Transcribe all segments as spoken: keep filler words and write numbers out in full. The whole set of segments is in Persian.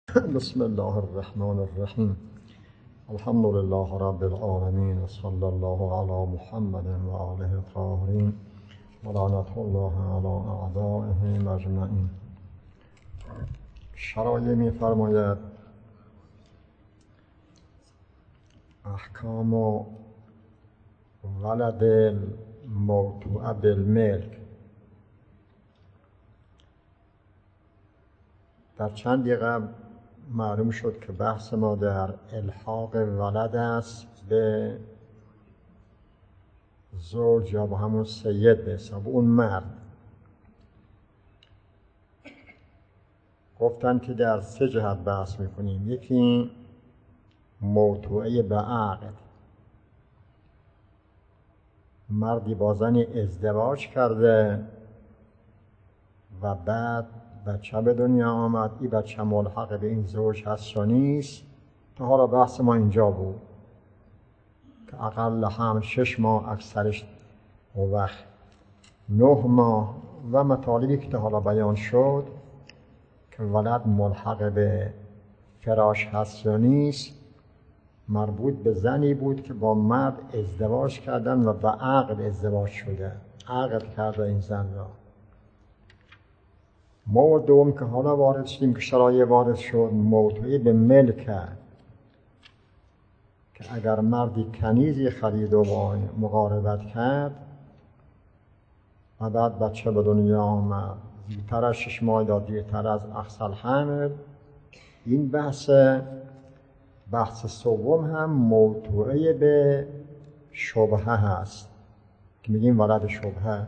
بسم الله الرحمن الرحیم. الحمد لله رب العالمین و صلی الله علی محمد و آله الطاهرین و لعنة الله علی اعدائهم اجمعین. شرایع می فرماید احکام ولد الموضوع بالملک. در چند دقیقه معلوم شد که بحث ما در الحاق ولد است به زوج یا با همون سید به حساب اون مرد. گفتن که در سه جهت بحث میکنیم. یکی موضوعه به عقد، مردی با زنی ازدواج کرده و بعد بچه به دنیا آمد. این بچه ملحق به این زوج هست یا نیست. تا حالا بحث ما اینجا بود که اقل هم شش ماه، اکثرش و وقت نه ماه و مطالبی که تا حالا بیان شد که ولد ملحق به فراش هست یا نیست مربوط به زنی بود که با مرد ازدواج کردن و به عقد ازدواج شده، عقد کرده این زن را. مورد دوم که حالا وارد شدیم که شرایع وارد شد، موضوعی به ملک که اگر مردی کنیزی خرید و مقاربت کرد و بعد بچه به دنیا آمد، زودتر از شش ماه یا دیرتر از اقصی الحمل، این بحث بحث سوم هم موضوعی به شبهه هست که میگیم ولد شبهه.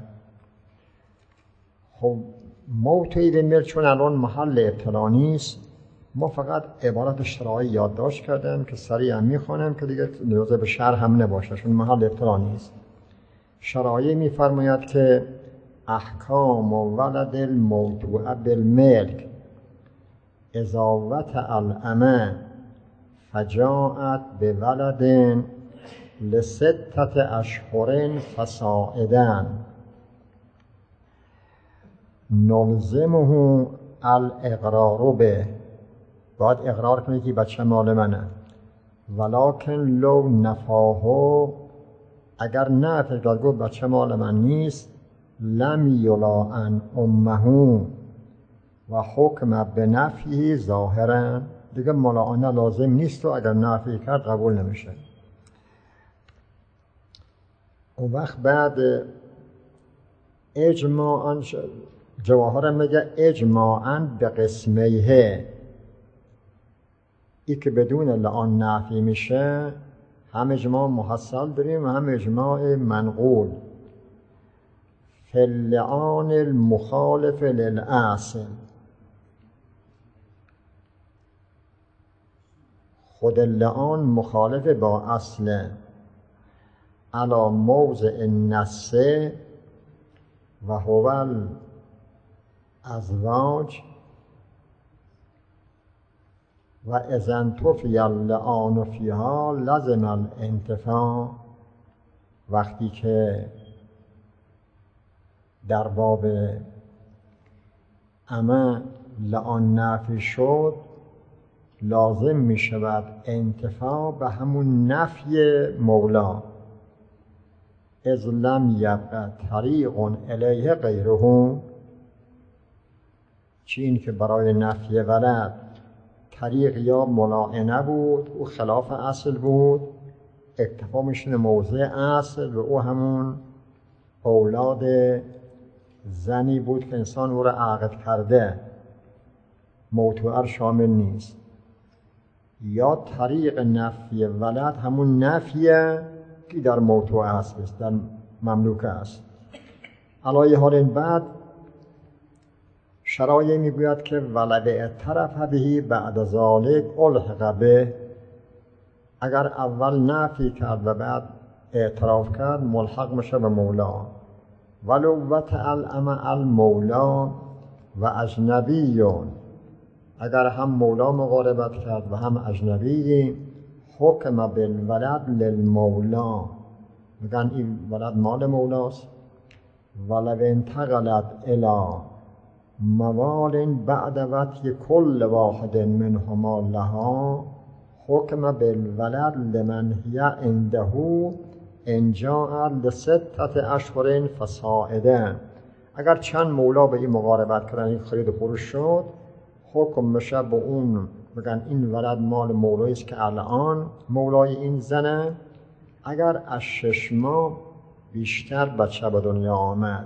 خب موضوعی به ملک چون الان محل اطلاع نیست، ما فقط عبارت شرایع یادداشت کردیم که سریع هم میخوانیم که دیگه نیاز به شرح هم نباشه چون محل اطلاع نیست. شرایع میفرماید که احکام و ولد الموضوع بالملک اذا وطئ الامه فجاءت بولد لستة اشهر فصاعدا نلزمه الاقرار به، باید اقرار کنه که بچه مال منه. ولکن لو نفاهو، اگر نه فکر گفت بچه مال من نیست، لم یلاعن امه و حکم به نفی ظاهرا، دیگه ملاعنه لازم نیست و اگر نفی کرد قبول نمیشه. اون وقت بعد اجماعاً جواهر میگه اجماعاً به قسمیه، ای که بدون لعان نفی میشه هم اجماع محصل داریم و هم اجماع منقول. فی اللعان المخالف للأصل، خود اللعان مخالف با اصل. علی موضع النص و هو الازواج و اذا انتفی اللعان فیها لزم الانتفاع. وقتی که در باب امه لعان نفی شد، لازم می شود انتفاع به همون نفی مولا. اذ لم یبقى طریق الیه غیره، چی این که برای نفی ولد طریق یا ملاعنه بود، او خلاف اصل بود، اکتفا میشونه موضع اصل و او همون اولاد زنی بود که انسان او را عقد کرده، موضوع شامل نیست. یا طریق نفی ولد همون نفیه که در موضوع است، در مملوک است. علایه حال این بعد شرایع میگوید که ولد اعترف بهی بعد ذالک الحق به، اگر اول نفی کرد و بعد اعتراف کرد ملحق میشه به مولا. ولو وطئ الامه المولا و اجنبیون، اگر هم مولا مقاربت کرد و هم اجنبی، حکم بالولد للمولا، میگن این ولد مال مولاست. ولو انتقلت الی موال بعد وطی کل واحد منهما لها حکم بالولد لمن هی عنده ان جاء لستة اشهر فصاعدا. اگر چند مولا به این مقاربت کردن، این خرید و فروش شد، حکم میشه به اون بگن این ولد مال مولایی است که الان مولای این زنه. اگر از شش ماه بیشتر بچه به دنیا آمد،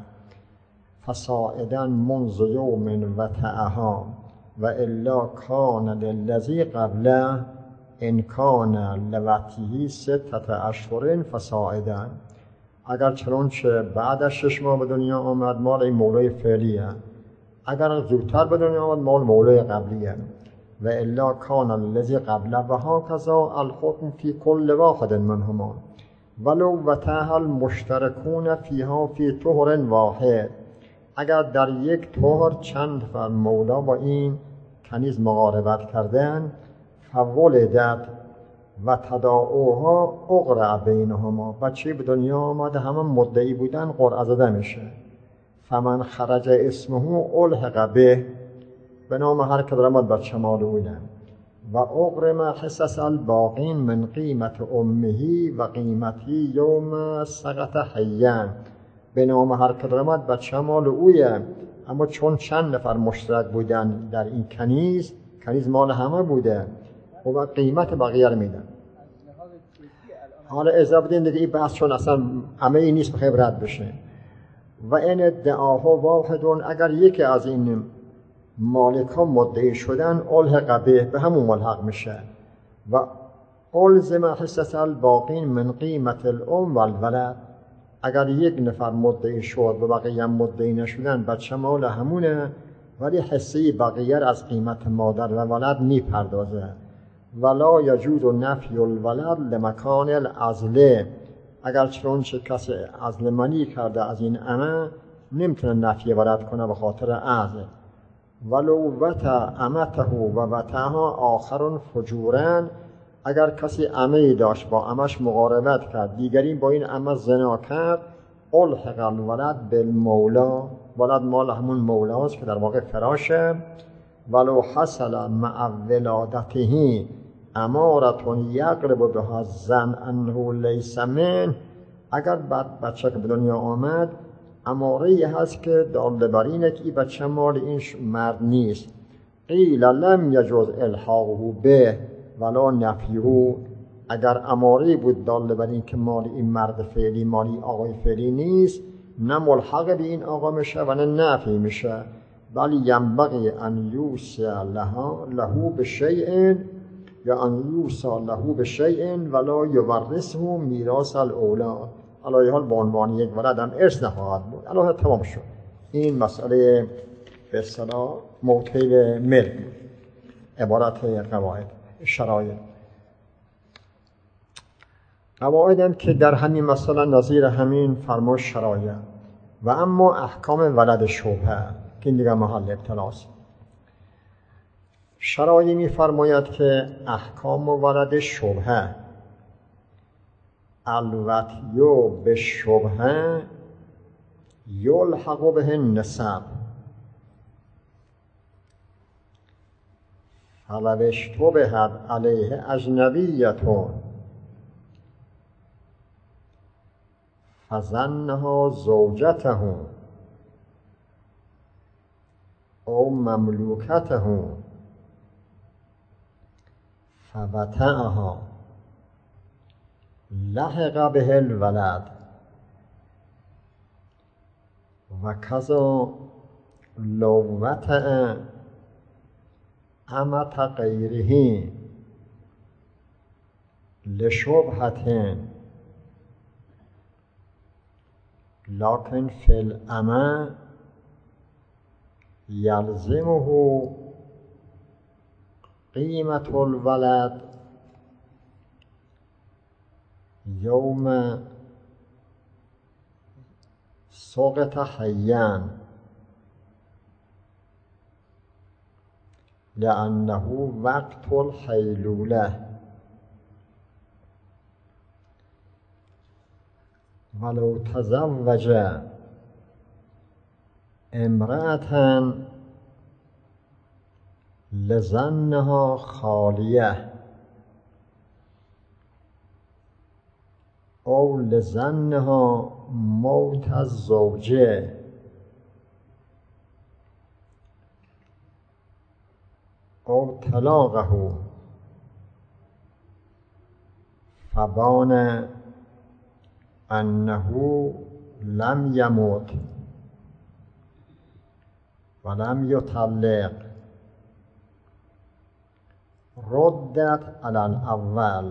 فصاعدا منذ یوم وطئها و الا کان للذی قبله ان کان لوطئه ستة اشهر فصاعدا. اگر چنانچه بعد از شش ماه به دنیا آمد، مال این مولای فعلیه. اگر زودتر به دنیا آمد، مال مولای قبلیه. و الا کان الذی قبله و هکذا الحکم فی کل واحد منهما ولو وطئها المشترکون فیها فی طهر واحد. اگر در یک طهر چند نفر مولا با این کنیز مقاربت کردن، فولدت و تداعوها اقرع بینهما، بچه به دنیا آمده همه مدعی بودن قرعه زده میشه. فمن خرج اسمه الحق به، به نام هر که درآمد بچه مال اوده. و اغرم حصص الباقین من قیمت امهی و قیمتی یوم سقط حیان، به نام هر که درآمد بچه مال اویه. اما چون چند نفر مشترک بودن در این کنیز، کنیز مال همه بوده و قیمت بقیه رو میدن. حالا اضافه بدین دیگه این بحث چون اصلا همه این نیست بخیر رد بشه. و این ادعاها واحدون، اگر یکی از این مالک ها مدعی شدن، الحق به، به همون ملحق میشه. و الزم حصص الباقین من قیمت الام و الولد، اگر یک نفر مدعی شد و بقیه هم مدعی نشدن، بچه مال همونه، ولی حصه بقیه از قیمت مادر و ولد میپردازه. ولا یجوز نفی الولد لمکان العزله، اگر چنانچه کسی عزل منی کرده از این عمه، نمیتونه نفی ولد کنه به خاطر عزل. ولو وطع امته و وطعها آخرون فجورن، اگر کسی عمه داشت با عمش مقاربت کرد، دیگری با این عمه زنا کرد، الحق الولد بالمولا، ولد مال همون مولاست که در واقع فراشه. ولو حصل مع ولادته امارتون یقرب بها الظن انه لیس من، اگر بعد بچه که به دنیا آمد اماره هست که داله بر اینه که این بچه مال این مرد نیست، قیل لم یجوز الحاقه به ولا نفیه، اگر اماره بود داله بر این که مال این مرد فعلی مالی آقای فعلی نیست، نه ملحق به این آقا میشه و نه نفی میشه. بلی ینبغی ان یوصی لها له بشیء یا ان یوصی له بشیء ولا یورثه میراث الاولاد. علی حال به عنوان یک ولد هم ارث نخواهد بود. الان تمام شد این مسئله به اصطلاح موطئ ملک، عبارت قواعد شرایط. قواعد هم که در همین مسئله نظیر همین فرمای شرایط. و اما احکام ولد شبهه که این دیگه محل ابتلاست. شرایط می فرماید که احکام ولد شبهه الوطیو به شبهه یلحق به نسب، فلو اشتبهت علیه اجنبیتون فظنها زوجته او مملوکته فوطئها لحق به الولد و کذا لو وطئ امة غیره لشبهة لكن فی الامة یلزمه قیمت الولد یوم سقط حیا لأنه وقت الحیلوله ولو تزوج امرأة لظنها خالیه او لظنها موت الزوجه او طلاقه فبان انه لم یموت ولم یطلق ردت علی الاول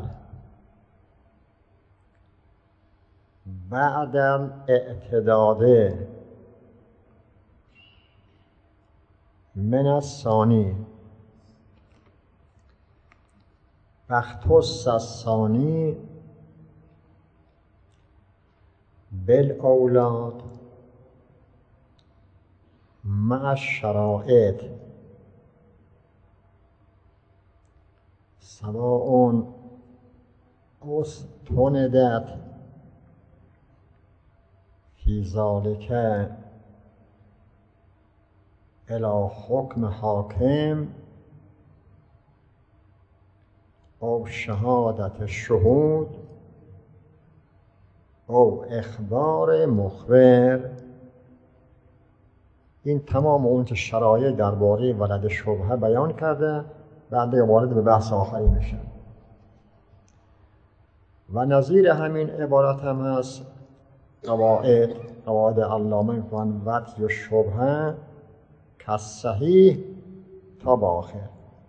بعد الاعتداد من الثانی فاختص الثانی بالاولاد مع الشرائط سواء استندت فی ذلک الی حکم حاکم او شهادت الشهود او اخبار مخبر. این تمام اون که شرایط درباره ولد شبهه بیان کرده، بعد وارد به بحث آخری میشه. و نظیر همین عبارت هم هست قواعد قواعد علامه میگن وطی و شبهه کالصحیح تا به آخر.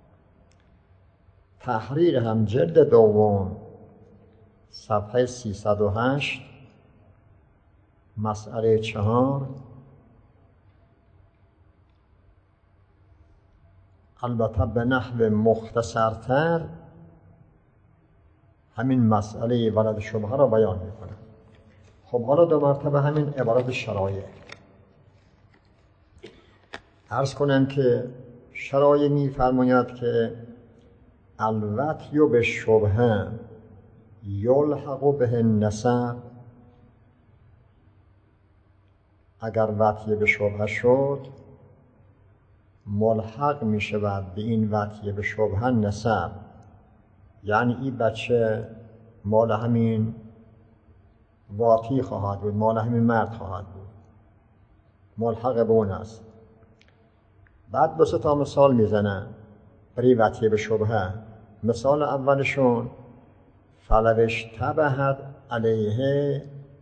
تحریر هم جلد دوم صفحه سیصد و هشت مسئله چهار، البته به نحو مختصرتر همین مسئله ولد شبهه را بیان میکنه. خب حالا دو مرتبه همین عبارت شرایع عرض کنم که شرایع میفرماید که الوطی به شبهه یلحق به النسب. اگر وطی به شبهه شد ملحق می شود به این وطی به شبهه نسب، یعنی این بچه مال همین واطی خواهد بود، مال همین مرد خواهد بود، ملحق به اون است. بعد دو سه تا مثال میزنن برای وطی به شبهه. مثال اولشون فلو اشتبهت علیه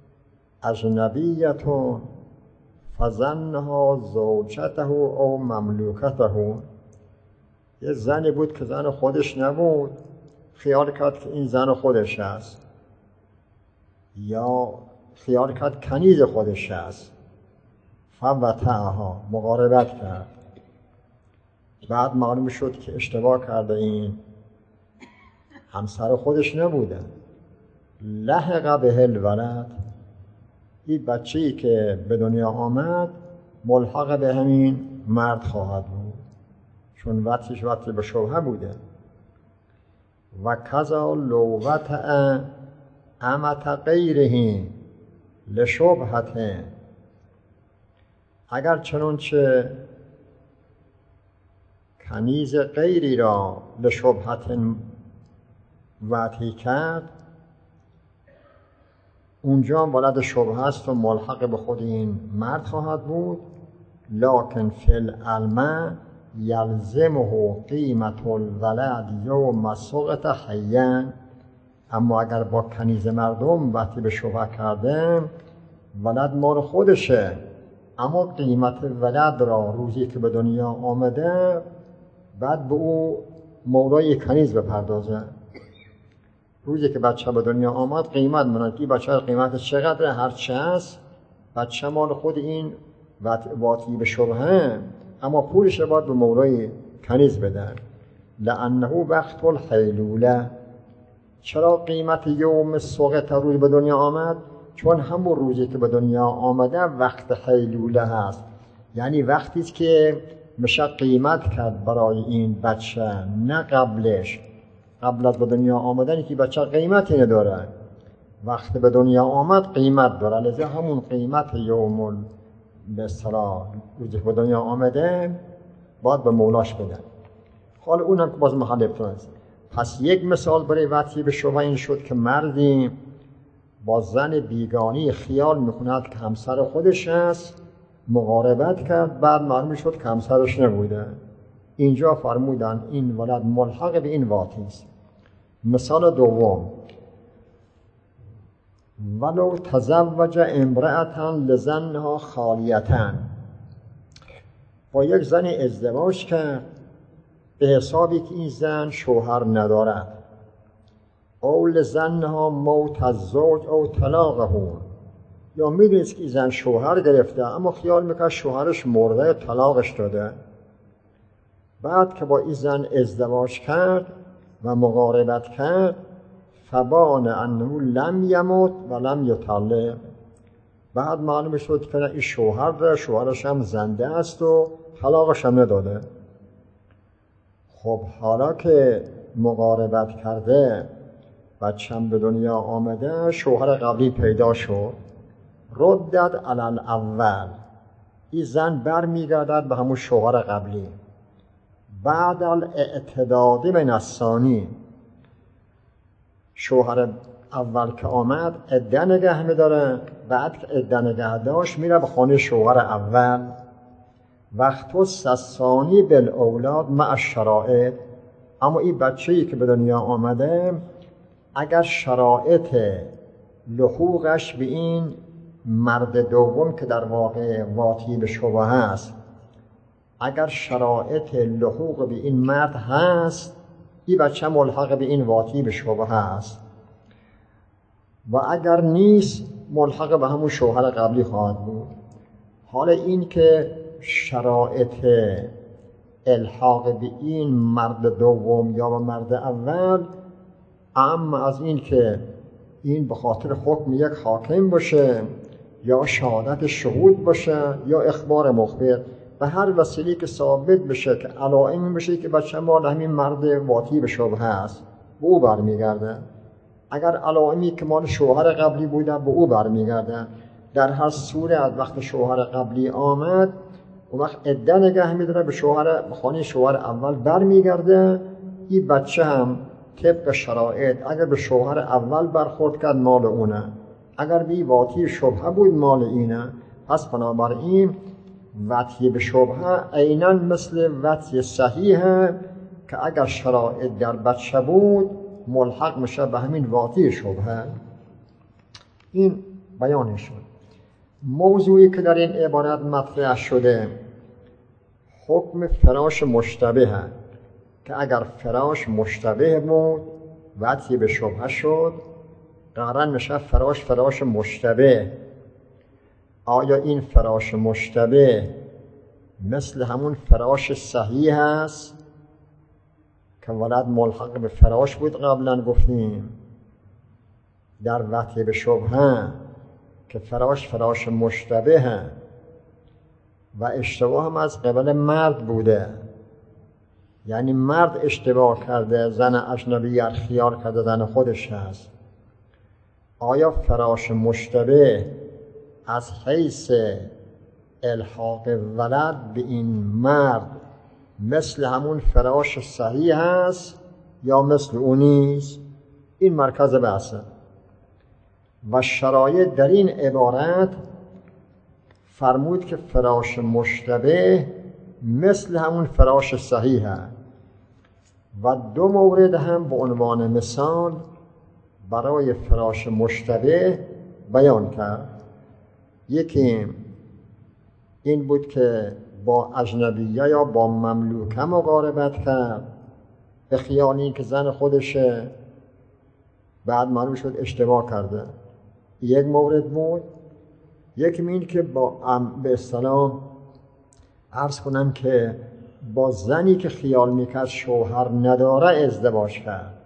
اجنبیة فظنها زوجته او مملوکته. یه زنی بود که زن خودش نبود، خیال کرد که این زن خودش است، یا خیال کرد کنیز خودش است، فوطئها مقاربت کرد. بعد معلوم شد که اشتباه کرده، این همسر خودش نبوده. لحق به الولد، این بچه‌ای که به دنیا آمد ملحق به همین مرد خواهد بود، چون وطیش وطی به شبهه بوده. و کذا لو وطأ امة غیره لشبهة، اگر چنانچه کنیز غیری را لشبهة وطی کرد، اونجا ولد شبهه است و ملحق به خود این مرد خواهد بود. لکن فی العلم یلزمه قیمت الولد یوم سقط حیا. اما اگر با کنیز مردم وطی به شبهه کرده، ولد مال خودشه، اما قیمت ولد را روزی که به دنیا آمده بعد به او مولای کنیز بپردازه. روزی که بچه به دنیا آمد قیمت مناد که بچه قیمت چقدره، هر چه هست بچه مال خود این وطی به شبهه، اما پولش باید به مولای کنیز بده. لانه وقت الحیلوله. چرا قیمت یوم سقط روز به دنیا آمد؟ چون همون روزی که به دنیا آمده وقت حیلوله هست، یعنی وقتی که میشه قیمت کرد برای این بچه، نه قبلش. قبل از به دنیا آمدنی که بچه قیمتی نداره، وقتی به دنیا آمد قیمت داره. لذا همون قیمت یوم به اصطلاح روزی که به دنیا آمده باید به مولاش بدن. حالا اونم که باز محل ابتلا است. پس یک مثال برای وطی به شبهه این شد که مردی با زن بیگانی خیال میکند که همسر خودش است، مقاربت کرد، بعد معلوم شد که همسرش نبوده. اینجا فرمودن این ولد ملحق به این واطی است. مثال دوم، ولو تزوج امرأة لزنها خالیةً، با یک زن ازدواج کرد به حسابی که این زن شوهر ندارد، او لزنها موت الزوج او طلاقه، یا میدونست که این زن شوهر گرفته اما خیال میکرد شوهرش مرده طلاقش داده، بعد که با این زن ازدواج کرد و مقاربت کرد، فبان انه لم یموت و لم یطلق، بعد معلوم شد که این شوهر داره، شوهرش هم زنده است و طلاقش هم نداده. خب حالا که مقاربت کرده بچه‌م به دنیا آمده، شوهر قبلی پیدا شد، ردت علی الاول، این زن بر میگردد به همون شوهر قبلی. بعد الاعتداد من الثانی، شوهر اول که آمد عده نگه میداره، بعد که عده نگه داشت میره به خانه شوهر اول. وقت الثانی بالاولاد مع الشرائط، اما این بچه‌ای که به دنیا آمده اگر شرایط لحوقش به این مرد دوم که در واقع واطی به شبهه است، اگر شرایط لحوق به این مرد هست، این بچه ملحق به این واطی به شبهه است، و اگر نیست ملحق به همون شوهر قبلی خواهد بود. حالا این که شرایط الحاق به این مرد دوم یا به مرد اول، اما از این که این به خاطر حکم یک حاکم باشه یا شهادت شهود باشه یا اخبار مخبر، به هر وسیله که ثابت بشه که علائمی بشه که بچه مال همین مرد واطی به شبهه است، به او برمیگرده. اگر علائمی که مال شوهر قبلی بوده به او برمیگرده. در هر صورت وقت شوهر قبلی آمد، اون وقت عده نگه میداره، به شوهر به خانه شوهر اول برمیگرده. این بچه هم طبق شرایط اگر به شوهر اول برخورد کرد مال اونه، اگر به این واطی شبهه بود مال اینه. پس بنابراین وطی به شبهه عیناً مثل وطی صحیحه که اگر شرایط در بچه بود ملحق میشه به همین واطی شبهه. این بیان شد. موضوعی که در این عبارت مطرح شده حکم فراش مشتبه، که اگر فراش مشتبه بود وطی به شبهه شد، قرار میشه فراش فراش مشتبه. آیا این فراش مشتبه مثل همون فراش صحیح است که ولد ملحق به فراش بود؟ قبلا گفتیم در وطی به شبهه که فراش فراش مشتبه و اشتباه هم از قبل مرد بوده، یعنی مرد اشتباه کرده، زن اجنبی خیال کرده زن خودش هست. آیا فراش مشتبه از حیث الحاق ولد به این مرد مثل همون فراش صحیح هست یا مثل اونیست؟ این مرکز بحثه. و شرایط در این عبارت فرمود که فراش مشتبه مثل همون فراش صحیح هست و دو مورد هم به عنوان مثال برای فراش مشتبه بیان کرد. یکی این بود که با اجنبیه یا با مملوکه مقاربت کرد به خیال این که زن خودشه، بعد معلوم شد اشتباه کرده. یک مورد بود. یکی این که با به اصطلاح عرض کنم که با زنی که خیال میکرد شوهر نداره ازدواج کرد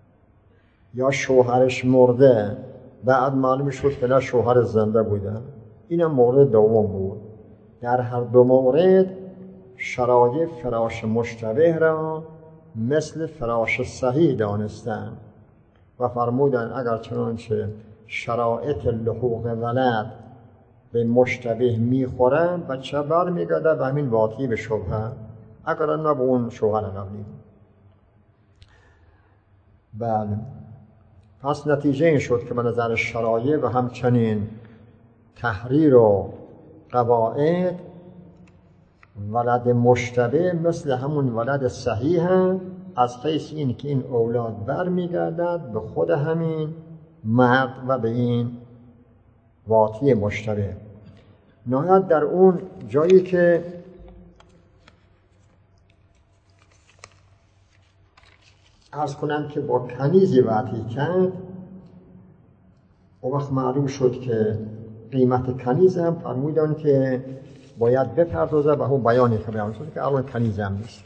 یا شوهرش مرده، بعد معلوم شد که نه شوهر زنده بوده. اینم مورد دوم بود. در هر دو مورد شرایط فراش مشتبه را مثل فراش صحیح دانستن و فرمودن اگر چنانچه شرایط لحوق ولد به مشتبه میخورن بچه بر میگرده به همین واطی به شبهه، اگر نه به اون شوهر قبلی. بله. پس نتیجه این شد که به نظر شرایع و همچنین تحریر و قواعد ولد مشتبه مثل همون ولد صحیح هم از حیث این که این اولاد برمیگردد به خود همین مرد و به این واطی مشتبه. نهایت در اون جایی که عرض کنم که با کنیزی وطی کرد، اون وقت معلوم شد که قیمت کنیز هم فرمودن که باید بپردازه به اون بیانی که بیان شد که الان کنیز هم نیست.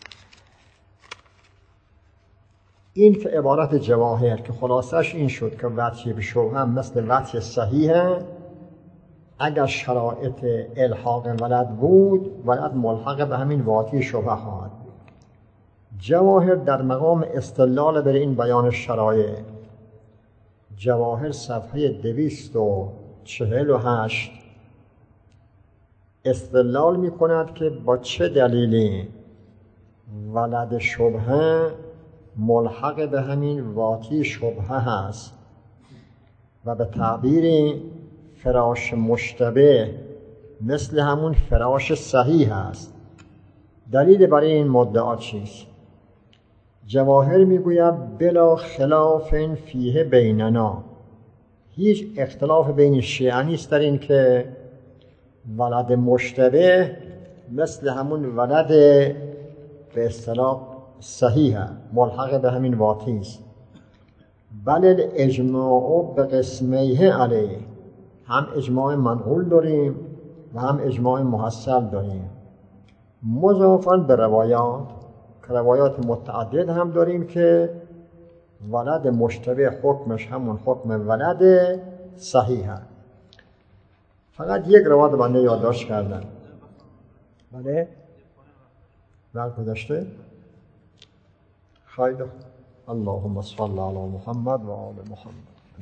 این که عبارت جواهر که خلاصش این شد که وطی به شبهه هم مثل وطی صحیحه، اگر شرایط الحاق ولد بود ولد ملحق به همین واطی شبهه خواهد بود. جواهر در مقام استدلال بر این بیان شرایع. جواهر صفحه دویست و چهل و هشت استدلال می کند که با چه دلیلی ولد شبهه ملحق به همین واطی شبهه هست و به تعبیر فراش مشتبه مثل همون فراش صحیح هست. دلیل برای این مدعا چیست؟ جواهر میگوید بلا خلاف فیه بیننا، هیچ اختلاف بین شیعه نیست در این که ولد مشتبه مثل همون ولد به اصطلاح صحیح ملحق به همین واطی است. بل الاجماع به قسمیه علیه، هم اجماع منقول داریم و هم اجماع محصل داریم. مضافاً به روایات که روایات متعدد هم داریم که ولد مشتبه حکمش همون حکم ولد صحیح هست. فقط یک روایت بنده یادداشت کردم. بله؟ در گذشته؟ خیلی. اللهم صل علی محمد و آل محمد.